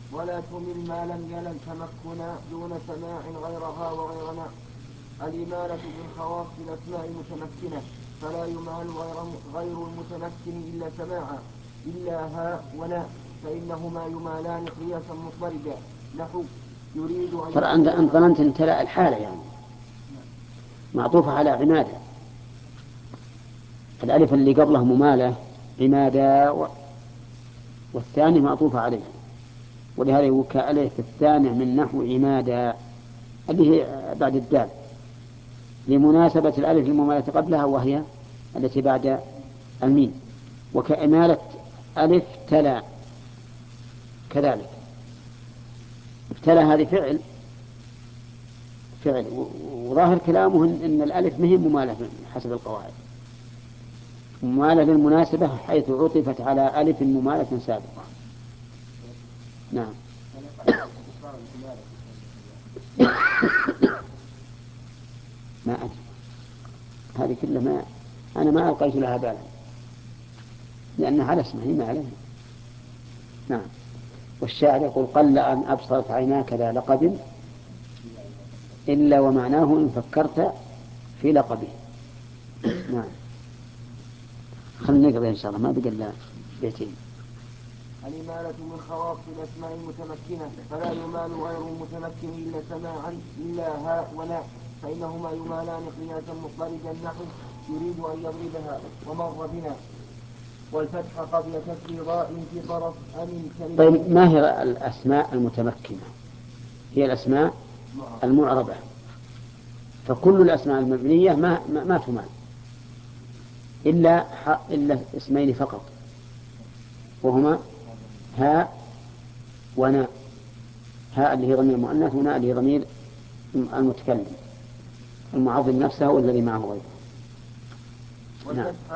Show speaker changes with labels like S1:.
S1: ولا تمل ما لم يلن تمكنا دون سماع غيرها وغيرنا. الإمالة من خواص الأسماء المتمكنة، فلا يمال غير المتمكن إلا سماعا، إلا ها ونا، فإنهما يمالان قياسا مضطردا. نحو يريد أن
S2: ترى أنت ظننت أن تلاء الحالة يعني معطوفة على عمادة، الألف اللي قبله ممالة عمادة والثاني معطوفة عليه، ولهذا يقول كألف الثاني من نحو عمادة اللي هي بعد الدال، لمناسبة الألف الممالة قبلها وهي التي بعد الميم. وكإمالة ألف تلا كذلك، ابتلى هذه فعل وظاهر كلامه إن الألف مهم ممالة حسب القواعد، ممالة للمناسبة حيث عطفت على ألف ممالة سابقة. نعم. ما أدري هذه كلها أنا ما ألقيت لها بالا لأنها على اسمه ما عليها. نعم. والشاعر يقول قل أن أبصرت عيناك ذا لقب إلا ومعناه إن فكرت في لقبه. نعم. خلنا نقرأ إن شاء الله ما بقى إلا بيتين.
S1: الإمالة من خواص الأسماء المتمكنة، فلا يمال غير المتمكن إلا سماعا، إلا ها ولا، فإنهما يمالان قياسا مضطردا. نحو يريد أن يضربها ومر بنا، والفتح قبل كسر ضاء في طرف أمن كلمة.
S2: طيب ما هي الأسماء المتمكنة؟ هي الأسماء المعربة، فكل الأسماء المبنية ما تمال إلا اسمين فقط، وهما هاء وناء. هاء اللي هي ضمير المؤنث، وناء اللي هي ضمير المتكلم المعظم نفسه والذي معه غيره. نعم.